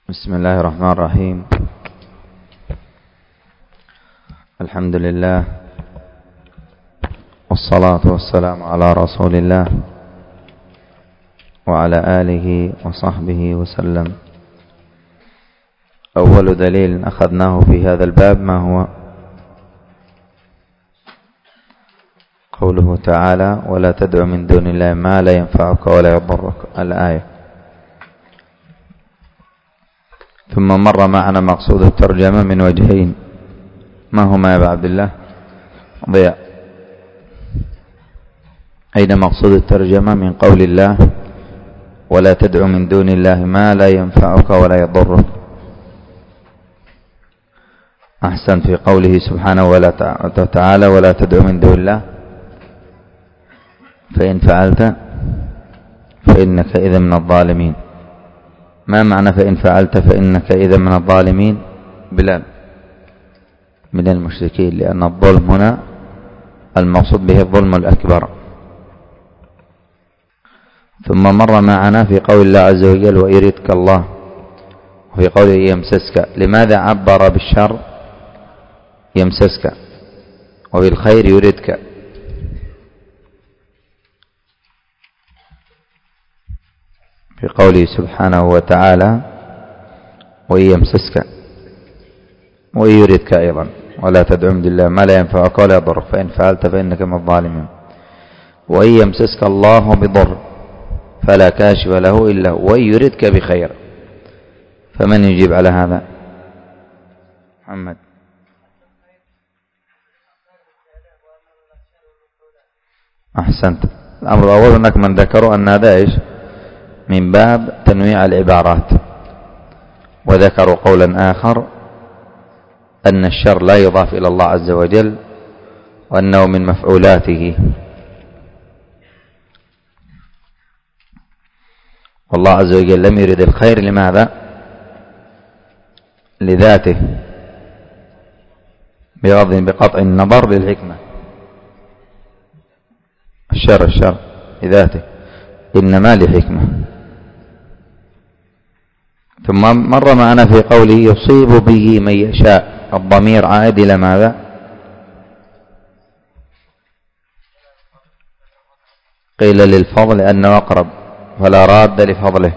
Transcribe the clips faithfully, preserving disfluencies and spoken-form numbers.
بسم الله الرحمن الرحيم. الحمد لله والصلاة والسلام على رسول الله وعلى آله وصحبه وسلم. أول دليل أخذناه في هذا الباب ما هو؟ قوله تعالى: ولا تدع من دون الله ما لا ينفعك ولا يضرك، الآية. ثم مر معنا مقصود الترجمة من وجهين، ما هما يا أبا عبد الله ضياء؟ أين مقصود الترجمة من قول الله ولا تدع من دون الله ما لا ينفعك ولا يضرك؟ أحسن، في قوله سبحانه وتعالى ولا تدع من دون الله فإن فعلت فإنك إذا من الظالمين. ما معنى فإن فعلت فإنك إذا من الظالمين؟ بلال: من المشركين، لأن الظلم هنا المقصود به الظلم الأكبر. ثم مر معنا في قول الله عز وجل ويردك الله، وفي قوله يمسسك. لماذا عبر بالشر يمسسك وبالخير يردك؟ في قوله سبحانه وتعالى ويمسسك ويردك أيضا ولا تدع من دون الله ما لا ينفعك ولا يضرك فإن فعلت فإنك من الظالمين. وإن يمسسك الله بضر فلا كاشف له إلا هو وإن يردك بخير. فمن يجيب على هذا؟ محمد. أحسنت. الأمر الأول هناك من ذكروا أن هذا إيش؟ من باب تنويع العبارات، وذكروا قولا آخر أن الشر لا يضاف إلى الله عز وجل وأنه من مفعولاته، والله عز وجل لم يرد الخير. لماذا؟ لذاته، بغض بقطع النظر للحكمة. الشر الشر لذاته إنما لحكمة. ثم مر معنا في قوله يصيب به من يشاء، الضمير عائد إلى ماذا؟ قيل للفضل أنه أقرب فلا راد لفضله،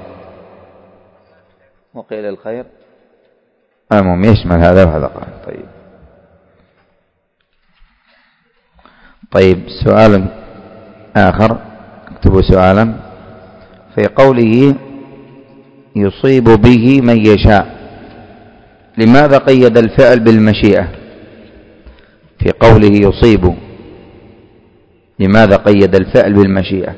وقيل الخير المهم يشمل هذا وهذا. قال طيب طيب سؤال آخر، اكتبوا سؤالا. في قوله يصيب به من يشاء، لماذا قيد الفعل بالمشيئة؟ في قوله يصيب لماذا قيد الفعل بالمشيئة؟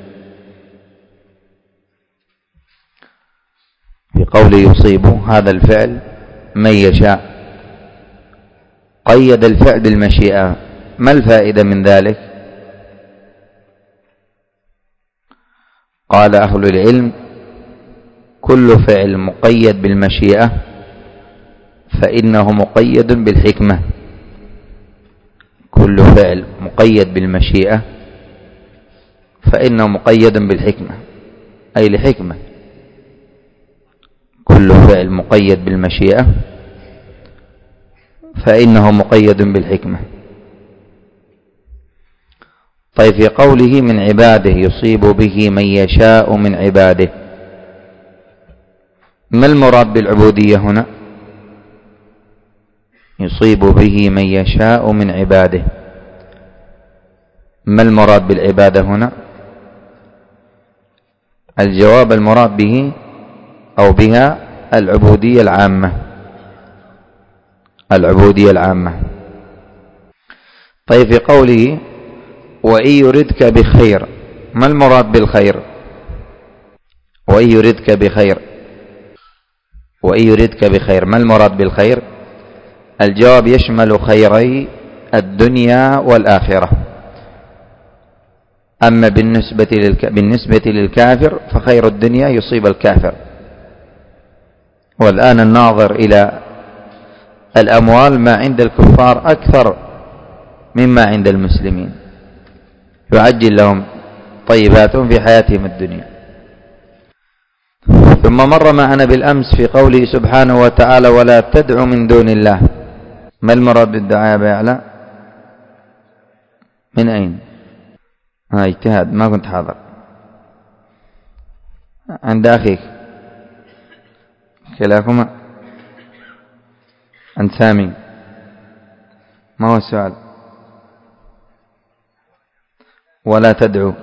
في قوله يصيب هذا الفعل من يشاء قيد الفعل بالمشيئة، ما الفائدة من ذلك؟ قال أهل العلم كل فعل مقيد بالمشيئة فإنه مقيد بالحكمة. كل فعل مقيد بالمشيئة فإنه مقيد بالحكمة، أي لحكمة. كل فعل مقيد بالمشيئة فإنه مقيد بالحكمة. طيب في قوله من عباده يصيب به من يشاء من عباده، ما المراد بالعبودية هنا؟ يصيب به من يشاء من عباده، ما المراد بالعبادة هنا؟ الجواب المراد به أو بها العبودية العامة، العبودية العامة. طيب في قوله وإن يردك بخير، ما المراد بالخير؟ وإن يردك بخير وإن يردك بخير ما المراد بالخير؟ الجواب يشمل خيري الدنيا والآخرة. أما بالنسبة للك... بالنسبة للكافر فخير الدنيا يصيب الكافر. والآن الناظر إلى الأموال، ما عند الكفار أكثر مما عند المسلمين، يعجل لهم طيباتهم في حياتهم الدنيا. ثم ثم مر معنا بالأمس في قوله سبحانه وتعالى ولا تدع من دون الله. ما المراد بالدعاء يا أعلى؟ من أين؟ ها اجتهاد، ما كنت حاضر. عند أخيك كلاكما. عند سامي. ما هو السؤال؟ ولا تدعو،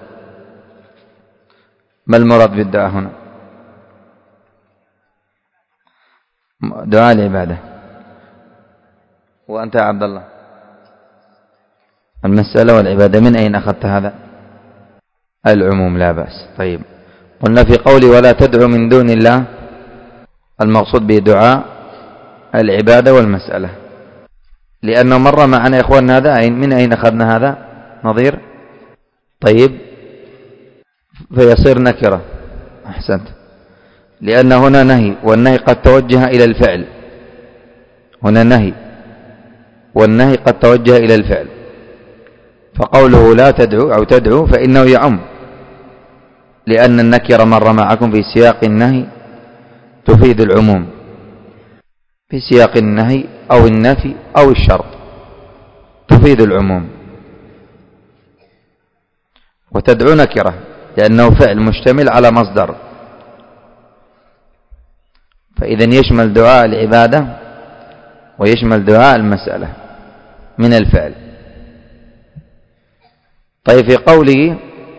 ما المراد بالدعاء هنا؟ دعاء العبادة. وأنت يا عبد الله؟ المسألة والعبادة، من أين أخذت هذا؟ العموم، لا بأس. طيب، قلنا في قولي ولا تدعو من دون الله المقصود بدعاء العبادة والمسألة، لأنه مر معنا إخواننا هذا. من أين أخذنا هذا نظير؟ طيب، فيصير نكرة. أحسنت، لأن هنا نهي، والنهي قد توجه إلى الفعل. هنا نهي والنهي قد توجه إلى الفعل، فقوله لا تدعو أو تدعو فإنه يعم، لأن النكرة مر معكم في سياق النهي تفيد العموم، في سياق النهي أو النفي أو الشرط تفيد العموم. وتدعو نكرة لأنه فعل مشتمل على مصدر، فإذا يشمل دعاء العبادة ويشمل دعاء المسألة من الفعل. طيب، في قوله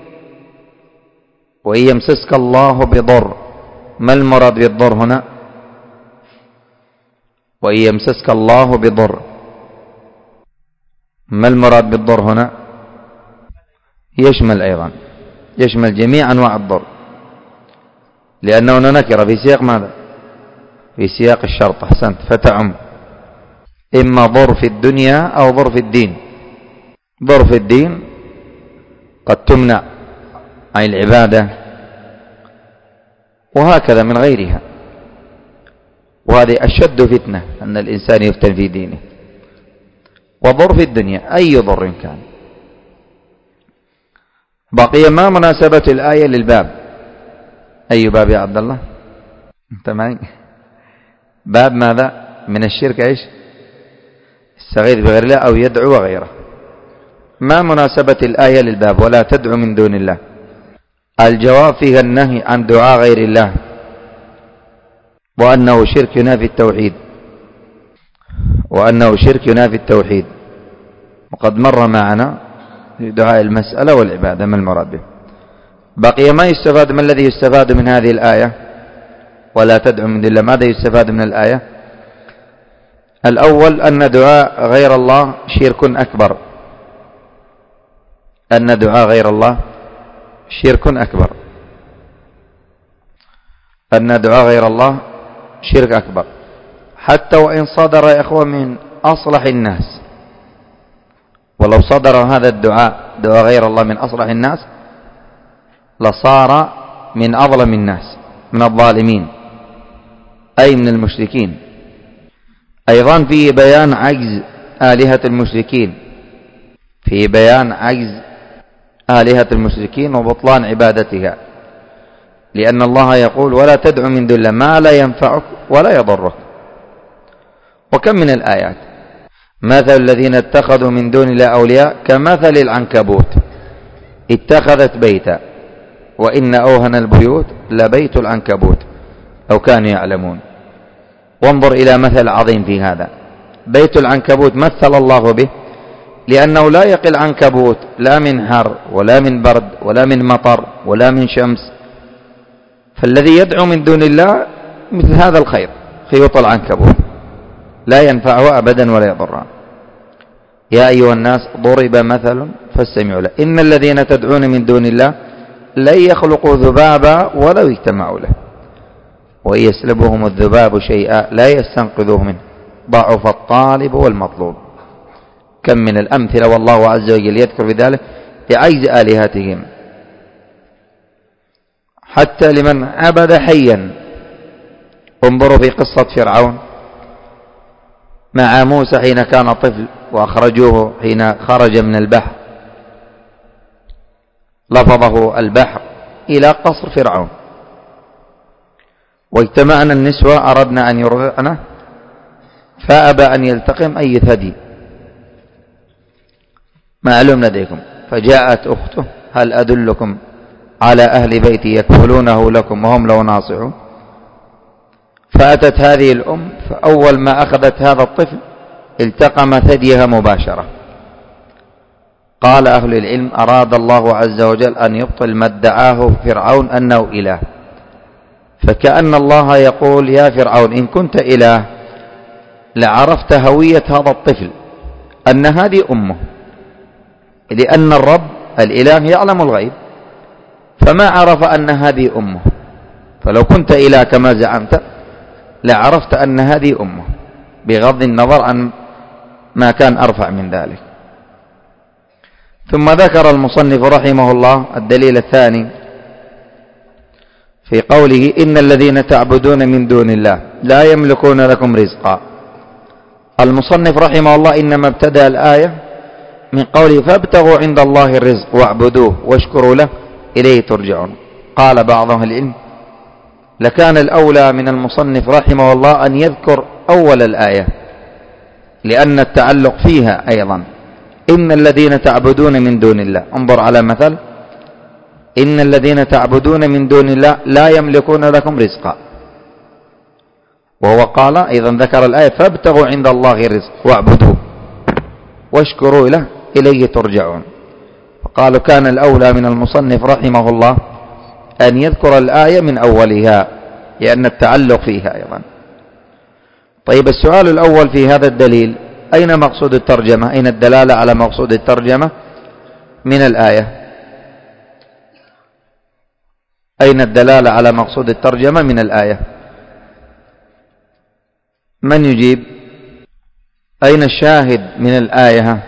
وإن يمسسك الله بضر، ما المراد بالضر هنا؟ وإن يمسسك الله بضر، ما المراد بالضر هنا؟ يشمل أيضا، يشمل جميع أنواع الضر، لأنه نكرة في سياق ماذا؟ في سياق الشرط. أحسنت، فتعم، إما ضر في الدنيا أو ضر في الدين. ضر في الدين قد تمنع عن العبادة، وهكذا من غيرها، وهذه أشد فتنة أن الإنسان يفتن في دينه. وضر في الدنيا أي ضر كان. بقي ما مناسبة الآية للباب؟ أي باب يا عبد الله؟ أنت معي؟ باب ماذا؟ من الشرك إيش؟ الصغير بغير الله أو يدعو وغيره. ما مناسبة الآية للباب ولا تدعو من دون الله؟ الجواب فيها النهي عن دعاء غير الله، وأنه شرك ينافي التوحيد، وأنه شرك ينافي التوحيد. وقد مر معنا في دعاء المسألة والعبادة ما المراد به. بقي ما يستفاد، ما الذي يستفاد من هذه الآية ولا تدعو من دون الله؟ ماذا يستفاد من الآية؟ الأول أن دعاء غير الله شرك أكبر، أن دعاء غير الله شرك أكبر، أن دعاء غير الله شرك أكبر، حتى وإن صدر يا إخوة من أصلح الناس. ولو صدر هذا الدعاء دعاء غير الله من أصلح الناس لصار من أظلم الناس، من الظالمين، أي من المشركين. أيضا فيه بيان عجز آلهة المشركين، فيه بيان عجز آلهة المشركين وبطلان عبادتها، لأن الله يقول ولا تدع من دون الله ما لا ينفعك ولا يضرك. وكم من الآيات مثل الذين اتخذوا من دون الله أولياء كمثل العنكبوت اتخذت بيتا وإن أوهن البيوت لبيت العنكبوت لو كانوا يعلمون. وانظر إلى مثل عظيم في هذا. بيت العنكبوت مثل الله به لأنه لا يقي العنكبوت لا من حر ولا من برد ولا من مطر ولا من شمس، فالذي يدعو من دون الله مثل هذا الخير خيوط العنكبوت لا ينفعه أبدا ولا يضره. يا أيها الناس ضرب مثل فاستمعوا له إن الذين تدعون من دون الله لن يخلقوا ذبابا ولو اجتمعوا له وإن يسلبهم الذباب شيئا لا يستنقذوه منه ضعف الطالب والمطلوب. كم من الأمثلة والله عز وجل يذكر بذلك لعجز آلهتهم، حتى لمن عبد حيا. انظروا في قصة فرعون مع موسى حين كان طفل وأخرجوه حين خرج من البحر، لفظه البحر إلى قصر فرعون، واجتمعنا النسوة أردنا أن يرضعنه فأبى أن يلتقم أي ثدي معلوم لديكم، فجاءت أخته هل أدلكم على أهل بيتي يكفلونه لكم وهم له ناصحون. فأتت هذه الأم، فأول ما أخذت هذا الطفل التقم ثديها مباشرة. قال أهل العلم أراد الله عز وجل أن يبطل ما ادعاه فرعون أنه إله، فكأن الله يقول يا فرعون إن كنت إله لعرفت هوية هذا الطفل أن هذه أمه، لأن الرب الإله يعلم الغيب، فما عرف أن هذه أمه. فلو كنت إله كما زعمت لعرفت أن هذه أمه، بغض النظر عن ما كان أرفع من ذلك. ثم ذكر المصنف رحمه الله الدليل الثاني في قوله إن الذين تعبدون من دون الله لا يملكون لكم رزقا. المصنف رحمه الله إنما ابتدأ الآية من قوله فابتغوا عند الله الرزق واعبدوه واشكروا له إليه ترجعون. قال بعض أهل العلم لكان الأولى من المصنف رحمه الله أن يذكر أول الآية، لأن التعلق فيها أيضا. إن الذين تعبدون من دون الله، انظر على مثل إن الذين تعبدون من دون الله لا يملكون لكم رزقا، وهو قال أيضا ذكر الآية فابتغوا عند الله الرزق واعبدوه واشكروا له إليه ترجعون. فقالوا كان الأولى من المصنف رحمه الله أن يذكر الآية من أولها، لأن التعلق فيها أيضا. طيب السؤال الأول في هذا الدليل أين مقصود الترجمة؟ أين الدلالة على مقصود الترجمة من الآية؟ أين الدلالة على مقصود الترجمة من الآية؟ من يجيب؟ أين الشاهد من الآية؟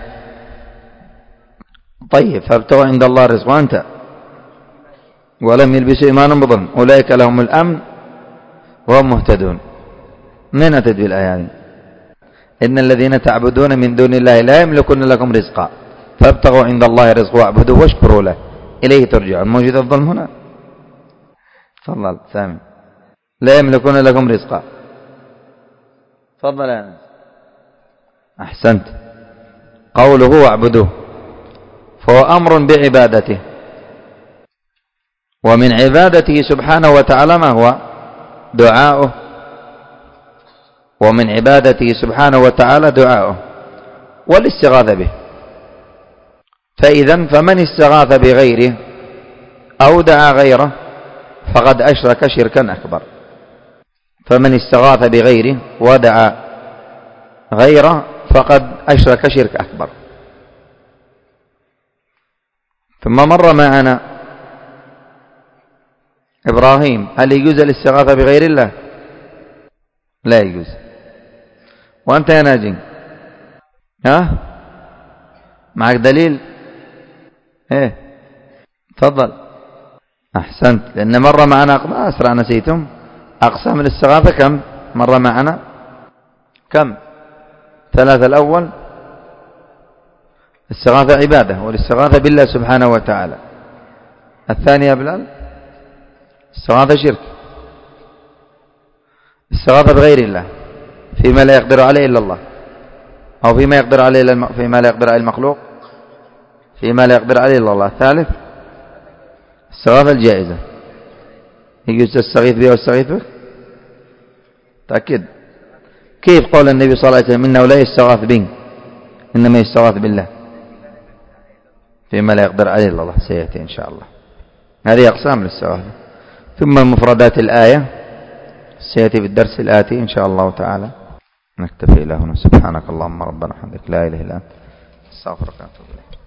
طيب فابتغوا عند الله الرزق وأنت ولم يلبسوا إيمانا بظلم أولئك لهم الأمن وهم مهتدون. من أتت بالآية هذه؟ إن الذين تعبدون من دون الله لا يملكون لكم رزقا فابتغوا عند الله الرزق واعبدوه واشكروا له إليه ترجعون. موجود الظلم هنا؟ تفضل سامي. لا يملكون لكم رزقا. تفضل يا أنس. أحسنت. قوله واعبدوه فهو أمر بعبادته، ومن عبادته سبحانه وتعالى ما هو؟ دعاؤه. ومن عبادته سبحانه وتعالى دعاؤه والاستغاثة به. فإذا فمن استغاث بغيره أو دعا غيره فقد أشرك شركا أكبر. فمن استغاث بغيره ودعا غيره فقد أشرك شرك أكبر. ثم مر معنا إبراهيم، هل يجوز الاستغاثة بغير الله؟ لا يجوز. وأنت يا ناجي ها معك دليل؟ ايه تفضل. أحسنت. لأن مر معنا أسرع نسيتم أقسام الاستغاثة كم مر معنا؟ كم؟ ثلاثة. الأول الاستغاثة عبادة والاستغاثة بالله سبحانه وتعالى. الثانية يا بلال استغاثة شرك، استغاثة بغير الله فيما لا يقدر عليه إلا الله، أو فيما يقدر عليه الم... فيما لا يقدر عليه المخلوق، فيما لا يقدر عليه إلا الله. الثالث استغاثة الجائزة، يجوز تستغيث به واستغيث بك. تأكد. كيف قول النبي صلى الله عليه وسلم إنه لا يستغاث به إنما يستغاث بالله فيما لا يقدر عليه إلا الله؟ سيأتي إن شاء الله. هذه أقسام الاستغاثة. ثم مفردات الآية سيأتي في الدرس الآتي إن شاء الله تعالى. نكتفي إلى هنا. سبحانك اللهم ربنا وبحمدك لا إله إلا أنت استغفرك وأتوب إليك.